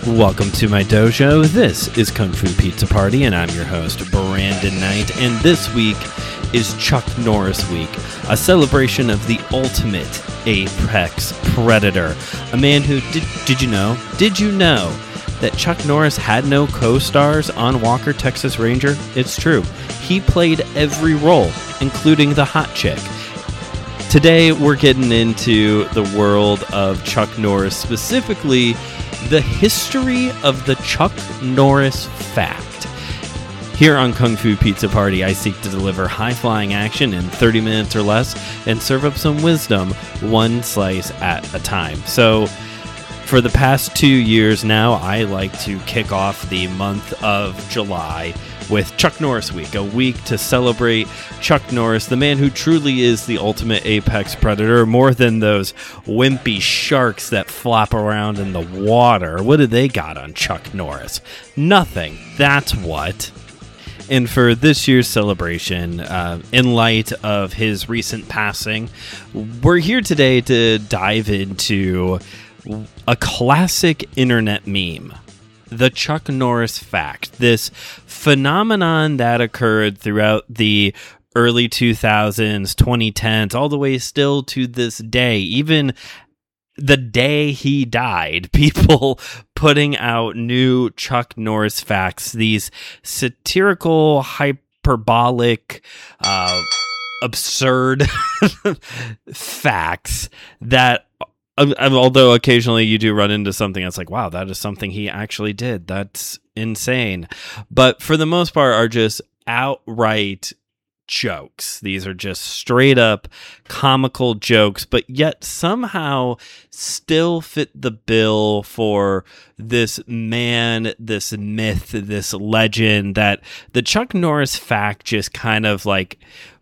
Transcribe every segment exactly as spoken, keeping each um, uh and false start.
Welcome to my dojo. This is Kung Fu Pizza Party, and I'm your host, Brandon Knight. And this week is Chuck Norris Week, a celebration of the ultimate apex predator. A man who, did, did you know, did you know that Chuck Norris had no co-stars on Walker, Texas Ranger? It's true. He played every role, including the hot chick. Today, we're getting into the world of Chuck Norris, specifically the history of the Chuck Norris fact. Here on Kung Fu Pizza Party, I seek to deliver high-flying action in thirty minutes or less and serve up some wisdom one slice at a time. So, for the past two years now, I like to kick off the month of July with Chuck Norris Week, a week to celebrate Chuck Norris, the man who truly is the ultimate apex predator, more than those wimpy sharks that flop around in the water. What do they got on Chuck Norris? Nothing. That's what. And for this year's celebration, uh, in light of his recent passing, we're here today to dive into a classic internet meme. The Chuck Norris fact, this phenomenon that occurred throughout the early two thousands, twenty tens, all the way still to this day, even the day he died, people putting out new Chuck Norris facts, these satirical, hyperbolic, uh, absurd facts that although occasionally you do run into something that's like, wow, that is something he actually did. That's insane. But for the most part are just outright jokes. These are just straight up comical jokes, but yet somehow still fit the bill for this man, this myth, this legend that the Chuck Norris fact just kind of like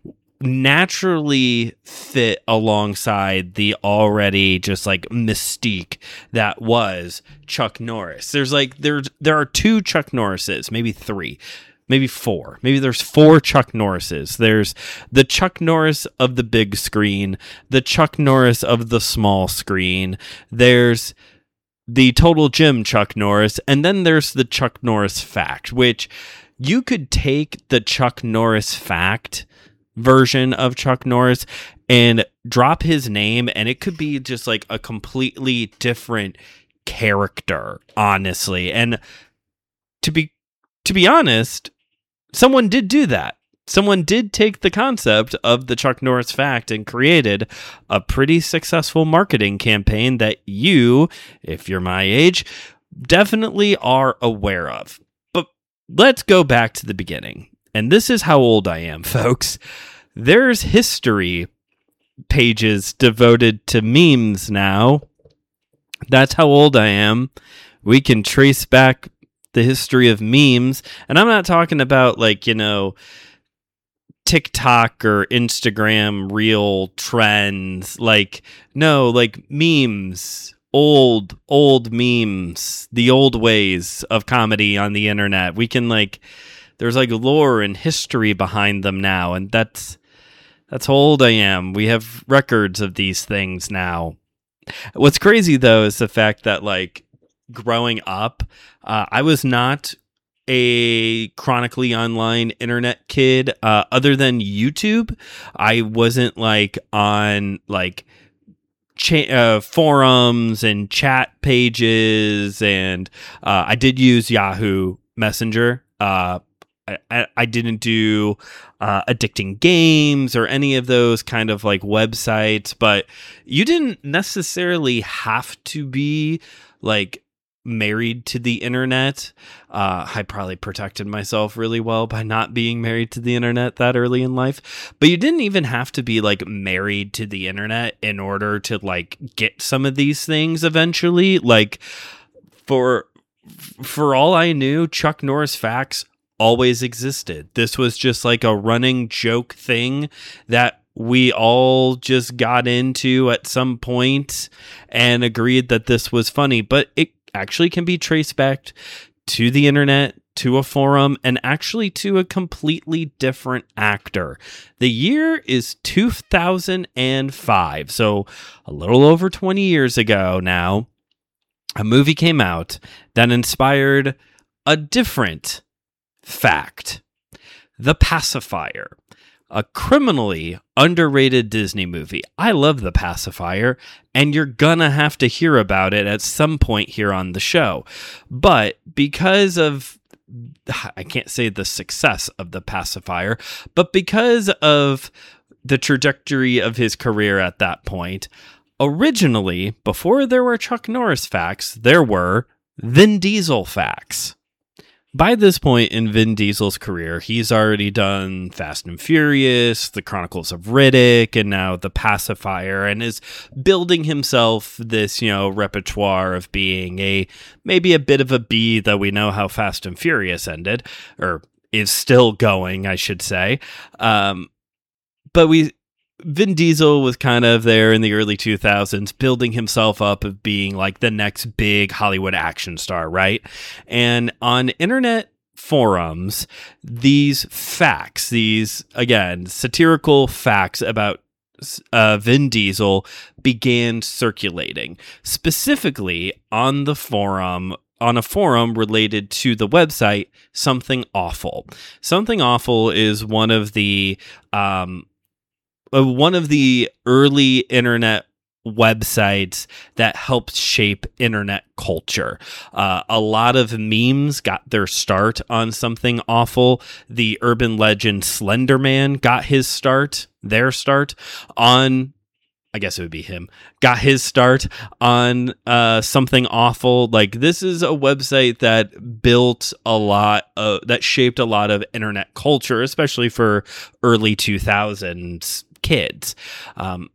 naturally fit alongside the already just like mystique that was Chuck Norris. There's like there's there are two Chuck Norrises, maybe three, maybe four. Maybe there's four Chuck Norrises. There's the Chuck Norris of the big screen, the Chuck Norris of the small screen. There's the Total Gym Chuck Norris, and then there's the Chuck Norris fact, which you could take the Chuck Norris fact version of Chuck Norris and drop his name and it could be just like a completely different character, honestly. And to be to be honest, someone did do that. Someone did take the concept of the Chuck Norris fact and created a pretty successful marketing campaign that you, if you're my age, definitely are aware of. But let's go back to the beginning. And this is how old I am, folks. There's history pages devoted to memes now. That's how old I am. We can trace back the history of memes. And I'm not talking about, like, you know, TikTok or Instagram reel trends. Like, no, like memes. Old, old memes. The old ways of comedy on the internet. We can, like... There's like lore and history behind them now, and that's that's how old I am. We have records of these things now. What's crazy though is the fact that like growing up, uh, I was not a chronically online internet kid. Uh, other than YouTube, I wasn't like on like Cha- uh, forums and chat pages, and uh, I did use Yahoo Messenger. Uh, I, I didn't do uh, addicting games or any of those kind of like websites, but you didn't necessarily have to be like married to the internet. Uh, I probably protected myself really well by not being married to the internet that early in life, but you didn't even have to be like married to the internet in order to like get some of these things eventually. Like for, for all I knew, Chuck Norris facts always existed. This was just like a running joke thing that we all just got into at some point and agreed that this was funny, but it actually can be traced back to the internet, to a forum, and actually to a completely different actor. The year is two thousand five, so a little over twenty years ago now. a movie came out that inspired a different fact. The Pacifier, a criminally underrated Disney movie. I love The Pacifier, and you're gonna have to hear about it at some point here on the show. But because of, I can't say the success of The Pacifier, but because of the trajectory of his career at that point, originally, before there were Chuck Norris facts, there were Vin Diesel facts. By this point in Vin Diesel's career, he's already done Fast and Furious, The Chronicles of Riddick, and now The Pacifier, and is building himself this, you know, repertoire of being a, maybe a bit of a B, though we know how Fast and Furious ended, or is still going, I should say. Um, but we... Vin Diesel was kind of there in the early two thousands, building himself up of being like the next big Hollywood action star, right? And on internet forums, these facts, these, again, satirical facts about uh, Vin Diesel began circulating, specifically on the forum on a forum related to the website Something Awful. Something Awful is one of the... Um, one of the early internet websites that helped shape internet culture. Uh, a lot of memes got their start on Something Awful. The urban legend Slender Man got his start, their start on, I guess it would be him, got his start on uh, Something Awful. Like, this is a website that built a lot of, that shaped a lot of internet culture, especially for early two thousands kids. Um,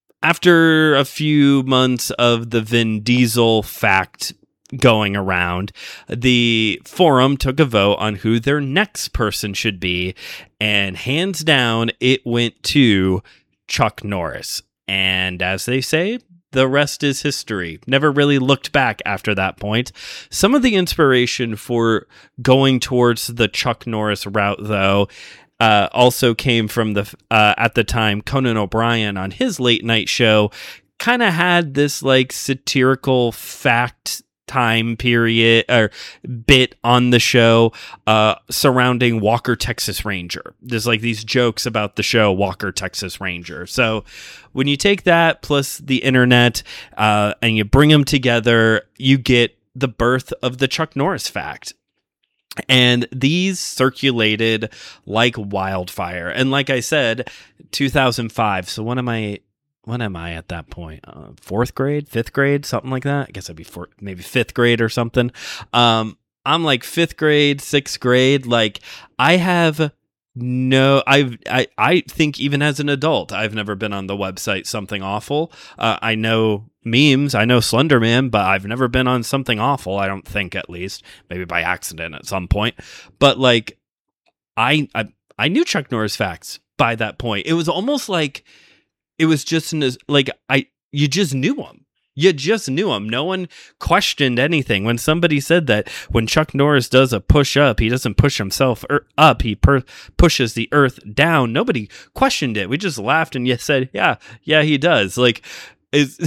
after a few months of the Vin Diesel fact going around, the forum took a vote on who their next person should be, and hands down, it went to Chuck Norris. And as they say, the rest is history. Never really looked back after that point. Some of the inspiration for going towards the Chuck Norris route, though, Uh, also came from the, uh, at the time, Conan O'Brien on his late night show kind of had this like satirical fact time period or bit on the show uh, surrounding Walker, Texas Ranger. There's like these jokes about the show Walker, Texas Ranger. So when you take that plus the internet uh, and you bring them together, you get the birth of the Chuck Norris fact. And these circulated like wildfire. And like I said, two thousand five. So when am I, when am I at that point? Uh, fourth grade, fifth grade, something like that. I guess I'd be four, maybe fifth grade or something. Um, I'm like fifth grade, sixth grade. Like I have no, I've, I, I think even as an adult, I've never been on the website Something Awful. Uh, I know memes, I know Slender Man, but I've never been on Something Awful. I don't think, at least, maybe by accident at some point. But like, I, I, I knew Chuck Norris facts by that point. It was almost like it was just an, like I, you just knew them. You just knew him. No one questioned anything. When somebody said that when Chuck Norris does a push up, he doesn't push himself er- up. He per- pushes the earth down. Nobody questioned it. We just laughed and you said, yeah, yeah, he does. Like, is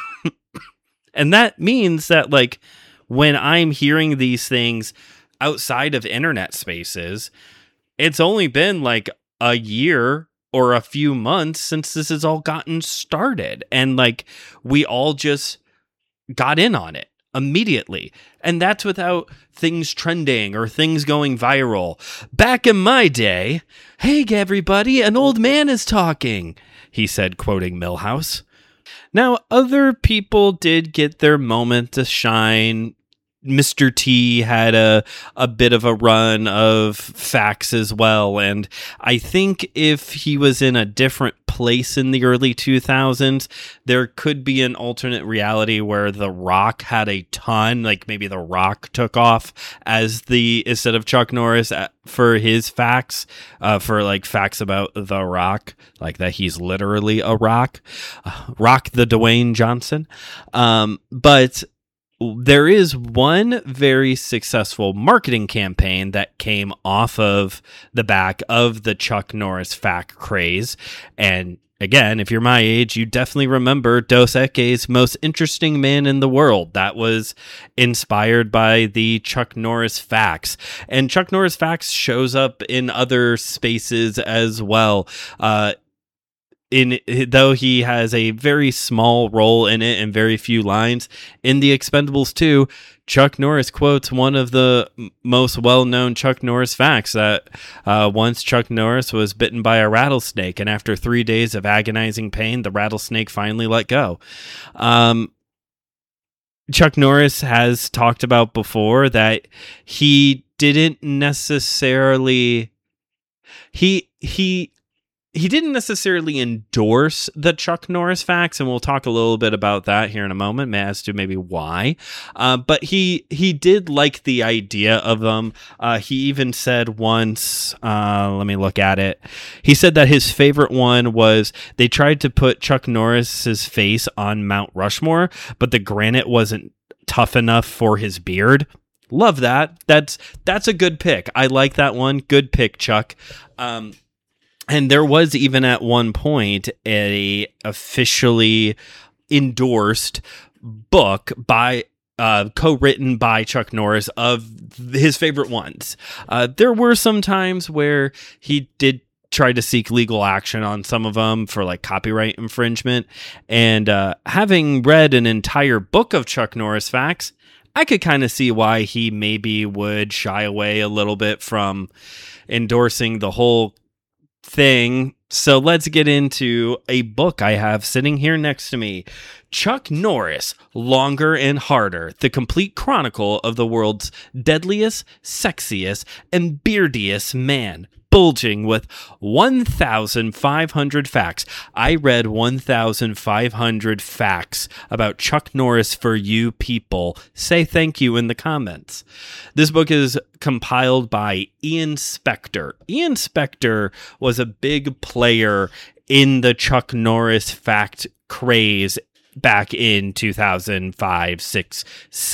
and that means that like when I'm hearing these things outside of internet spaces, it's only been like a year or a few months since this has all gotten started. And like, we all just got in on it immediately. And that's without things trending or things going viral. Back in my day, hey, everybody, an old man is talking, he said, quoting Milhouse. Now, other people did get their moment to shine. Mister T had a a bit of a run of facts as well, and I think if he was in a different place in the early two thousands, there could be an alternate reality where The Rock had a ton, like maybe The Rock took off as the, instead of Chuck Norris for his facts, uh, for like facts about The Rock, like that he's literally a rock, uh, Rock the Dwayne Johnson, um, but there is one very successful marketing campaign that came off of the back of the Chuck Norris fact craze. And again, if you're my age, you definitely remember Dos Equis' Most Interesting Man in the World. That was inspired by the Chuck Norris facts. And Chuck Norris facts shows up in other spaces as well. Uh, in though he has a very small role in it and very few lines, in The Expendables two, Chuck Norris quotes one of the most well-known Chuck Norris facts, that uh, once Chuck Norris was bitten by a rattlesnake, and after three days of agonizing pain, the rattlesnake finally let go. Um, Chuck Norris has talked about before that he didn't necessarily he he he didn't necessarily endorse the Chuck Norris facts, and we'll talk a little bit about that here in a moment as to maybe why. Uh, but he he did like the idea of them. Uh, he even said once, uh, let me look at it. He said that his favorite one was they tried to put Chuck Norris's face on Mount Rushmore, but the granite wasn't tough enough for his beard. Love that. That's that's a good pick. I like that one. Good pick, Chuck. Um, And there was even at one point a officially endorsed book by uh, co-written by Chuck Norris of his favorite ones. Uh, there were some times where he did try to seek legal action on some of them for like copyright infringement. And uh, having read an entire book of Chuck Norris facts, I could kind of see why he maybe would shy away a little bit from endorsing the whole thing. So let's get into a book I have sitting here next to me. Chuck Norris, Longer and Harder, the complete chronicle of the world's deadliest, sexiest, and beardiest man, bulging with one thousand five hundred facts. I read one thousand five hundred facts about Chuck Norris for you people. Say thank you in the comments. This book is compiled by Ian Spector. Ian Spector was a big player in the Chuck Norris fact craze back in two thousand five, six,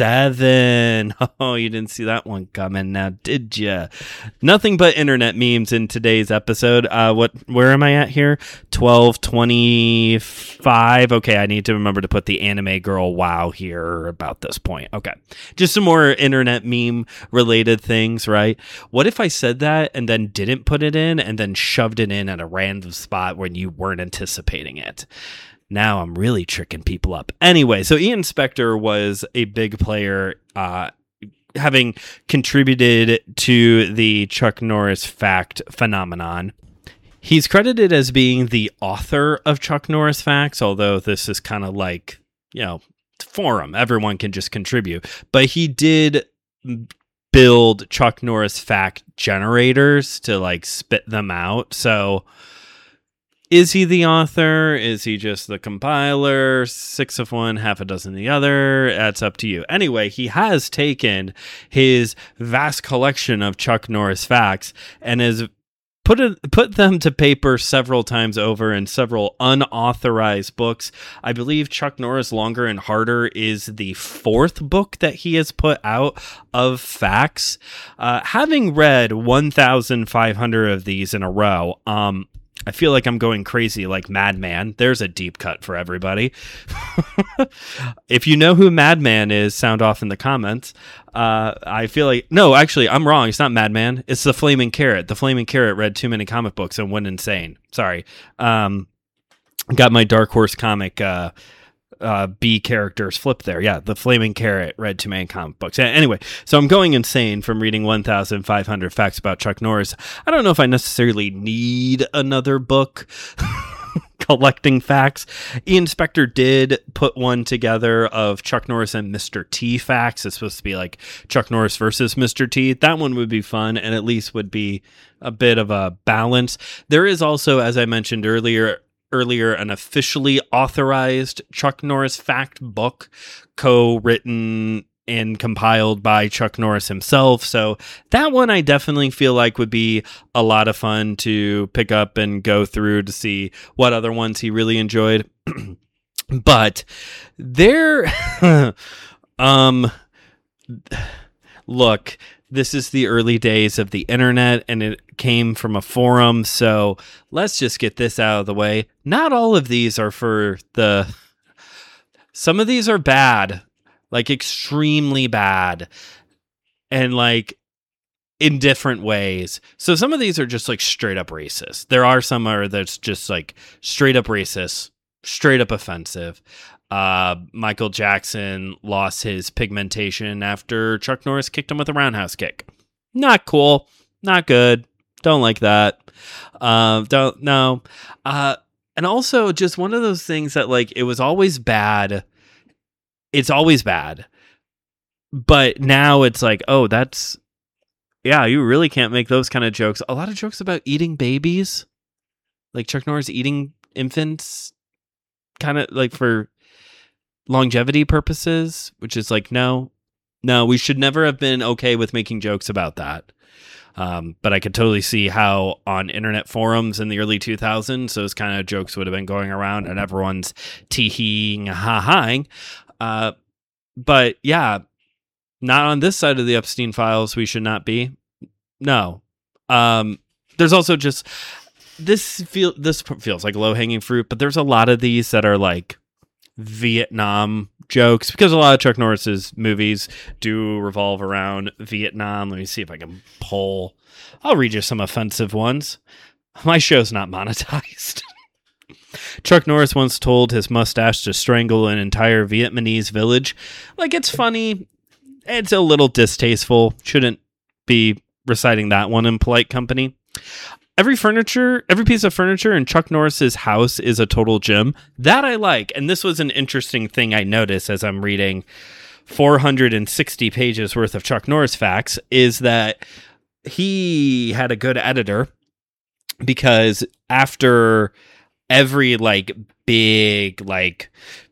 seven. Oh, you didn't see that one coming now, did ya? Nothing but internet memes in today's episode. Uh, what? Where am I at here? twelve twenty-five. Okay, I need to remember to put the anime girl wow here about this point. Okay, just some more internet meme related things, right? What if I said that and then didn't put it in and then shoved it in at a random spot when you weren't anticipating it? Now I'm really tricking people up. Anyway, so Ian Spector was a big player, uh, having contributed to the Chuck Norris fact phenomenon. He's credited as being the author of Chuck Norris facts, although this is kind of like, you know, forum. Everyone can just contribute. But he did build Chuck Norris fact generators to like spit them out. So is he the author? Is he just the compiler? Six of one, half a dozen the other. That's up to you. Anyway, he has taken his vast collection of Chuck Norris facts and has put it, put them to paper several times over in several unauthorized books. I believe Chuck Norris Longer and Harder is the fourth book that he has put out of facts. Uh, having read one thousand five hundred of these in a row, um, I feel like I'm going crazy like Madman. There's a deep cut for everybody. If you know who Madman is, sound off in the comments. Uh, I feel like... No, actually, I'm wrong. It's not Madman. It's The Flaming Carrot. The Flaming Carrot read too many comic books and went insane. Sorry. Um, got my Dark Horse comic... Uh, Uh, B characters flip there. Yeah, The Flaming Carrot read too many comic books. Anyway, so I'm going insane from reading one thousand five hundred facts about Chuck Norris. I don't know if I necessarily need another book collecting facts. Ian Spector did put one together of Chuck Norris and Mister T facts. It's supposed to be like Chuck Norris versus Mister T. That one would be fun and at least would be a bit of a balance. There is also, as I mentioned earlier, earlier an officially authorized Chuck Norris fact book co-written and compiled by Chuck Norris himself. So that one I definitely feel like would be a lot of fun to pick up and go through to see what other ones he really enjoyed. But there, um, look, this is the early days of the internet, and it came from a forum, so let's just get this out of the way. Not all of these are for the... Some of these are bad, like extremely bad, and like in different ways. So some of these are just like straight up racist. There are some are that's just like straight up racist, straight up offensive. Uh, Michael Jackson lost his pigmentation after Chuck Norris kicked him with a roundhouse kick. Not cool. Not good. Don't like that. Uh, don't, no. Uh, and also just one of those things that like, it was always bad. It's always bad. But now it's like, oh, that's, yeah, you really can't make those kind of jokes. A lot of jokes about eating babies. Like Chuck Norris eating infants. Kind of like for longevity purposes, which is like, no, no, we should never have been okay with making jokes about that. Um, but I could totally see how on internet forums in the early two thousands, those kind of jokes would have been going around and everyone's tee-heeing, ha-haing. Uh, but yeah, not on this side of the Epstein files. We should not be. No. Um, there's also just, this feel, this feels like low-hanging fruit, but there's a lot of these that are like Vietnam jokes, because a lot of Chuck Norris's movies do revolve around Vietnam. Let me see if I can pull. I'll read you some offensive ones. My show's not monetized. Chuck Norris once told his mustache to strangle an entire Vietnamese village. Like, it's funny. It's a little distasteful. Shouldn't be reciting that one in polite company. Every furniture, every piece of furniture in Chuck Norris's house is a total gem. That I like. And this was an interesting thing I noticed as I'm reading four hundred sixty pages worth of Chuck Norris facts, is that he had a good editor, because after every like big, like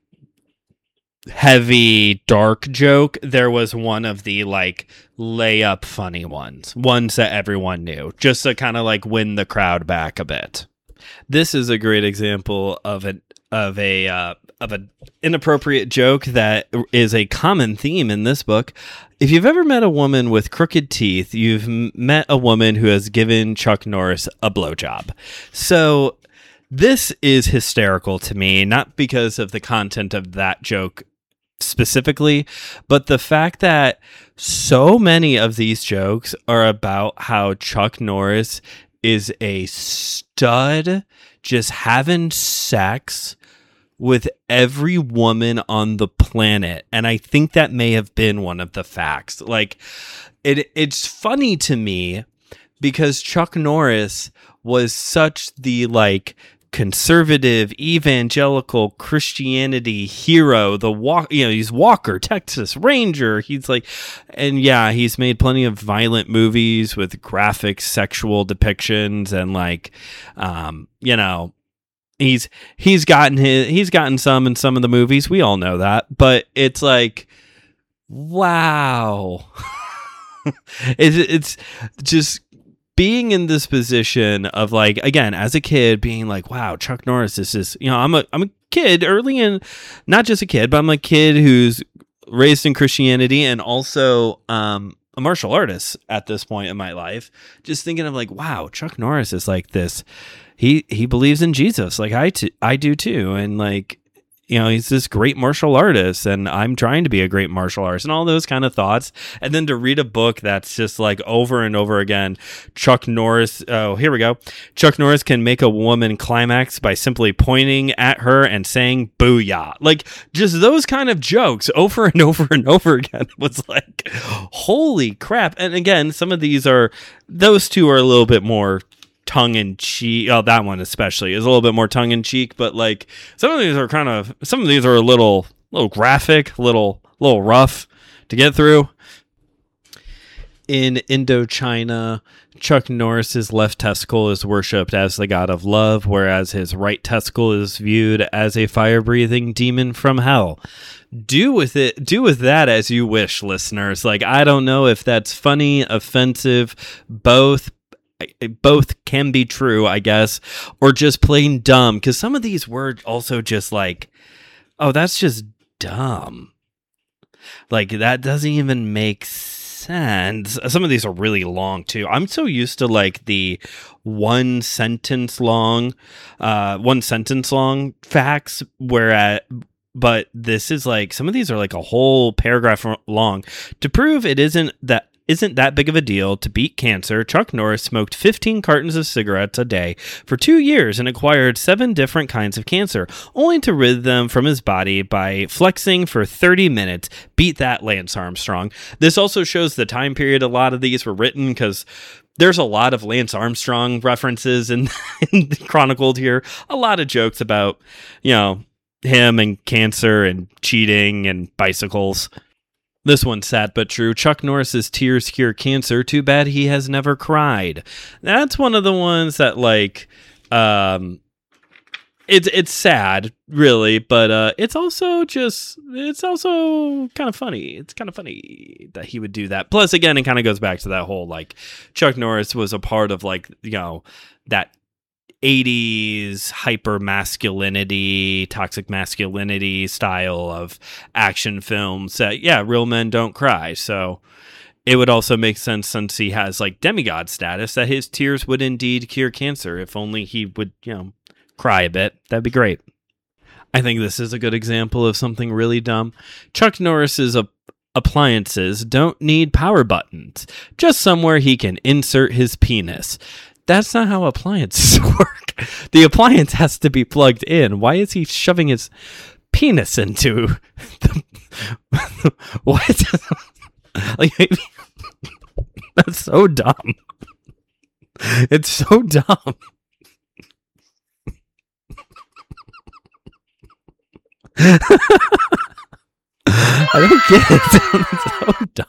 heavy, dark joke, there was one of the like layup funny ones, ones that everyone knew, just to kind of like win the crowd back a bit. This is a great example of an of a uh, of an inappropriate joke that is a common theme in this book. If you've ever met a woman with crooked teeth, you've met a woman who has given Chuck Norris a blowjob. So this is hysterical to me, not because of the content of that joke specifically, but the fact that so many of these jokes are about how Chuck Norris is a stud, just having sex with every woman on the planet. And I think that may have been one of the facts. Like, it it's funny to me because Chuck Norris was such the like conservative evangelical Christianity hero, the walk, you know, he's Walker, Texas Ranger. He's like, and yeah, he's made plenty of violent movies with graphic sexual depictions, and like, um, you know, he's he's gotten his he's gotten some in some of the movies. We all know that, but it's like, wow, it's it's just being in this position of like, again, as a kid, being like, wow, Chuck Norris, this is, you know, I'm a I'm a kid early in, not just a kid, but I'm a kid who's raised in Christianity and also um, a martial artist at this point in my life. Just thinking of like, wow, Chuck Norris is like this. He he believes in Jesus, like I t- I do too, and like, you know, he's this great martial artist, and I'm trying to be a great martial artist, and all those kind of thoughts. And then to read a book that's just like over and over again, Chuck Norris, oh, here we go. Chuck Norris can make a woman climax by simply pointing at her and saying booyah. Like, just those kind of jokes over and over and over again was like, holy crap. And again, some of these are, those two are a little bit more tongue-in-cheek. Oh, that one especially is a little bit more tongue-in-cheek, but like some of these are kind of some of these are a little little graphic, little little rough to get through. In Indochina, Chuck Norris's left testicle is worshipped as the god of love, whereas his right testicle is viewed as a fire-breathing demon from hell. Do with it, do with that as you wish, listeners. Like, I don't know if that's funny, offensive, both. Both can be true, I guess, or just plain dumb. Because some of these were also just like, oh, that's just dumb. Like, that doesn't even make sense. sense. Some of these are really long too. I'm so used to like the one sentence long, uh, one sentence long facts, whereas, but this is like, some of these are like a whole paragraph long. To prove it isn't that isn't that big of a deal to beat cancer, Chuck Norris smoked fifteen cartons of cigarettes a day for two years and acquired seven different kinds of cancer, only to rid them from his body by flexing for thirty minutes. Beat that, Lance Armstrong. This also shows the time period a lot of these were written, because there's a lot of Lance Armstrong references in, in chronicled here. A lot of jokes about, you know, him and cancer and cheating and bicycles. This one's sad but true. Chuck Norris's tears cure cancer. Too bad he has never cried. That's one of the ones that, like, um, it's it's sad, really, but uh, it's also just it's also kind of funny. It's kind of funny that he would do that. Plus, again, it kind of goes back to that whole, like, Chuck Norris was a part of, like, you know, that eighties hyper masculinity, toxic masculinity style of action films that, yeah, real men don't cry. So it would also make sense, since he has like demigod status, that his tears would indeed cure cancer. If only he would, you know, cry a bit. That'd be great. I think this is a good example of something really dumb. Chuck Norris's a appliances don't need power buttons, just somewhere he can insert his penis. That's not how appliances work. The appliance has to be plugged in. Why is he shoving his penis into the... What? Like, maybe... That's so dumb. It's so dumb. I don't get it.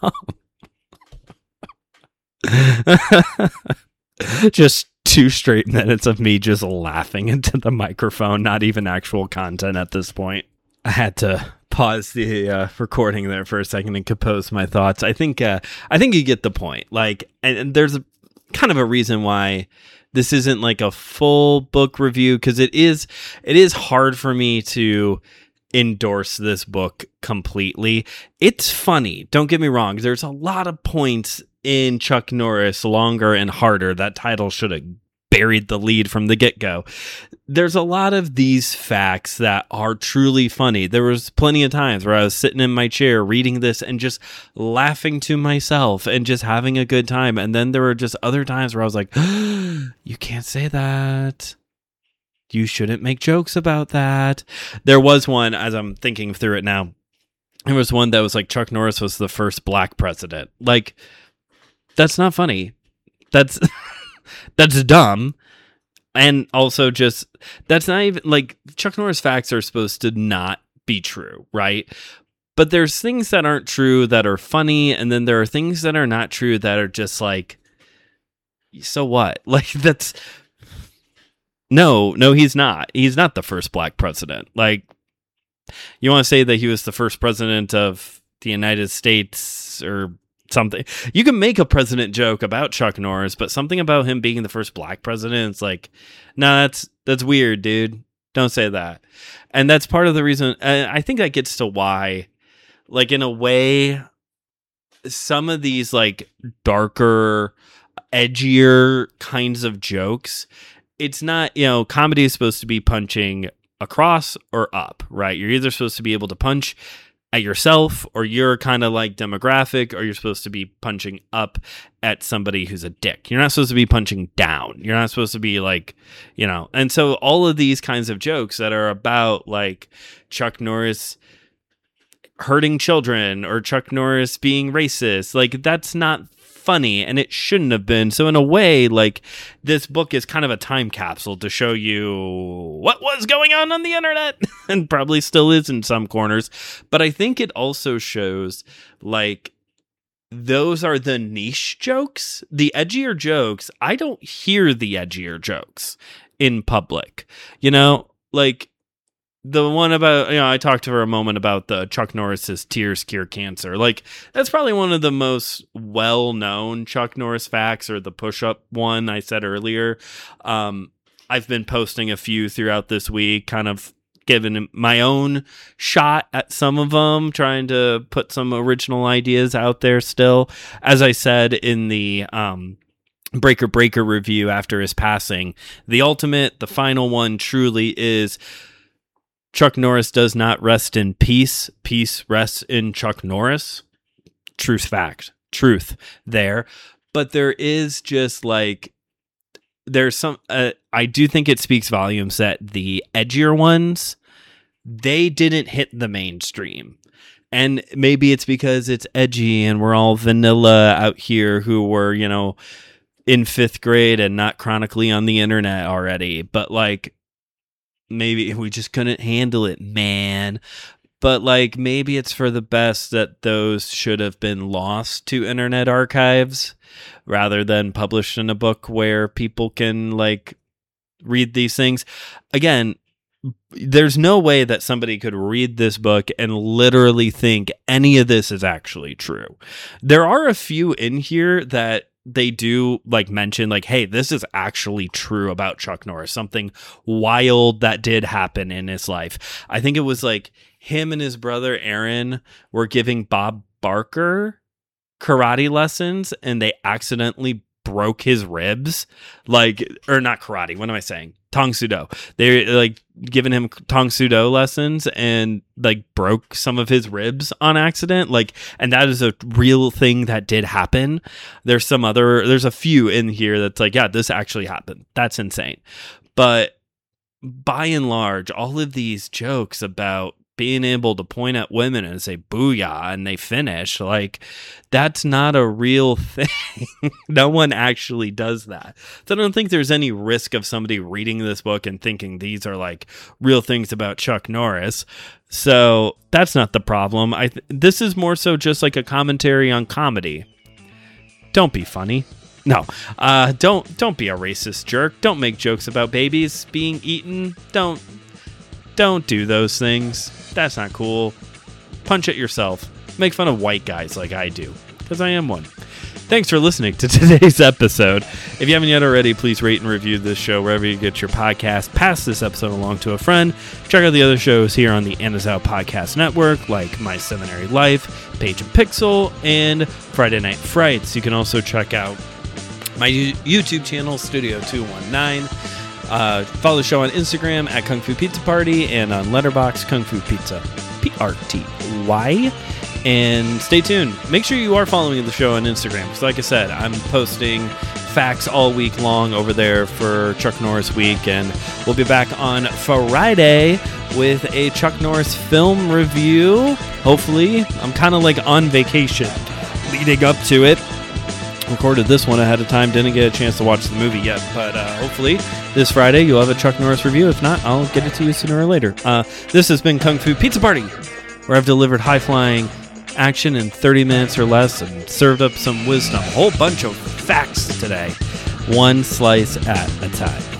It's so dumb. Just two straight minutes of me just laughing into the microphone, not even actual content at this point. I had to pause the uh, recording there for a second and compose my thoughts. I think uh, I think you get the point. Like, and, and there's a, kind of a reason why this isn't like a full book review, because it is it is hard for me to endorse this book completely. It's funny, don't get me wrong. There's a lot of points in Chuck Norris, Longer and Harder. That title should have buried the lead from the get-go. There's a lot of these facts that are truly funny. There was plenty of times where I was sitting in my chair reading this and just laughing to myself and just having a good time. And then there were just other times where I was like, you can't say that. You shouldn't make jokes about that. There was one, as I'm thinking through it now, there was one that was like, Chuck Norris was the first black president. Like, that's not funny. That's that's dumb. And also just, that's not even, like, Chuck Norris facts are supposed to not be true, right? But there's things that aren't true that are funny, and then there are things that are not true that are just like, so what? Like, that's, no, no, he's not. He's not the first black president. Like, you want to say that he was the first president of the United States or something. You can make a president joke about Chuck Norris, but something about him being the first black president, it's like, no, nah, that's that's weird, dude. Don't say that. And that's part of the reason. And I think that gets to why, like, in a way, some of these like darker, edgier kinds of jokes, it's not, you know, comedy is supposed to be punching across or up, right? You're either supposed to be able to punch at yourself, or you're kind of like demographic, or you're supposed to be punching up at somebody who's a dick. You're not supposed to be punching down. You're not supposed to be like, you know, and so all of these kinds of jokes that are about like Chuck Norris hurting children or Chuck Norris being racist, like, that's not funny, and it shouldn't have been. So in a way, like, this book is kind of a time capsule to show you what was going on on the internet and probably still is in some corners. But I think it also shows, like, those are the niche jokes, the edgier jokes. I don't hear the edgier jokes in public, you know, like the one about, you know, I talked to her a moment about the Chuck Norris's tears cure cancer. Like, that's probably one of the most well-known Chuck Norris facts, or the push-up one I said earlier. Um, I've been posting a few throughout this week, kind of given my own shot at some of them, trying to put some original ideas out there still. As I said in the um, Breaker Breaker review after his passing, the ultimate, the final one truly is Chuck Norris does not rest in peace. Peace rests in Chuck Norris. Truth fact. Truth there. But there is just like, there's some, uh, I do think it speaks volumes that the edgier ones, they didn't hit the mainstream. And maybe it's because it's edgy and we're all vanilla out here who were, you know, in fifth grade and not chronically on the internet already. But like, maybe we just couldn't handle it, man. But like, maybe it's for the best that those should have been lost to internet archives rather than published in a book where people can like read these things. Again, there's no way that somebody could read this book and literally think any of this is actually true. There are a few in here that they do like mention like, hey, this is actually true about Chuck Norris, something wild that did happen in his life. I think it was like him and his brother Aaron were giving Bob Barker karate lessons and they accidentally broke his ribs, like, or not karate, what am I saying? Tong Sudo. They're like giving him Tong Sudo lessons and like broke some of his ribs on accident. Like, and that is a real thing that did happen. There's some other, there's a few in here that's like, yeah, this actually happened. That's insane. But by and large, all of these jokes about being able to point at women and say booyah and they finish, like, that's not a real thing. No one actually does that. So I don't think there's any risk of somebody reading this book and thinking these are like real things about Chuck Norris. So that's not the problem. I th- this is more so just like a commentary on comedy. Don't be funny. No, uh, don't don't be a racist jerk. Don't make jokes about babies being eaten. Don't don't do those things. That's not cool. Punch at yourself. Make fun of white guys like I do, because I am one. Thanks for listening to today's episode. If you haven't yet already, please rate and review this show wherever you get your podcast. Pass this episode along to a friend. Check out the other shows here on the Anna's Out Podcast Network, like My Seminary Life, Page and Pixel, and Friday Night Frights. You can also check out my YouTube channel, Studio two one nine. Uh, follow the show on Instagram at Kung Fu Pizza Party and on Letterboxd Kung Fu Pizza, P R T Y. And stay tuned. Make sure you are following the show on Instagram because, like I said, I'm posting facts all week long over there for Chuck Norris Week. And we'll be back on Friday with a Chuck Norris film review. Hopefully. I'm kind of like on vacation leading up to it. Recorded this one ahead of time, didn't get a chance to watch the movie yet, but uh, hopefully this Friday you'll have a Chuck Norris review. If not, I'll get it to you sooner or later. Uh, this has been Kung Fu Pizza Party, where I've delivered high-flying action in thirty minutes or less and served up some wisdom. A whole bunch of facts today, one slice at a time.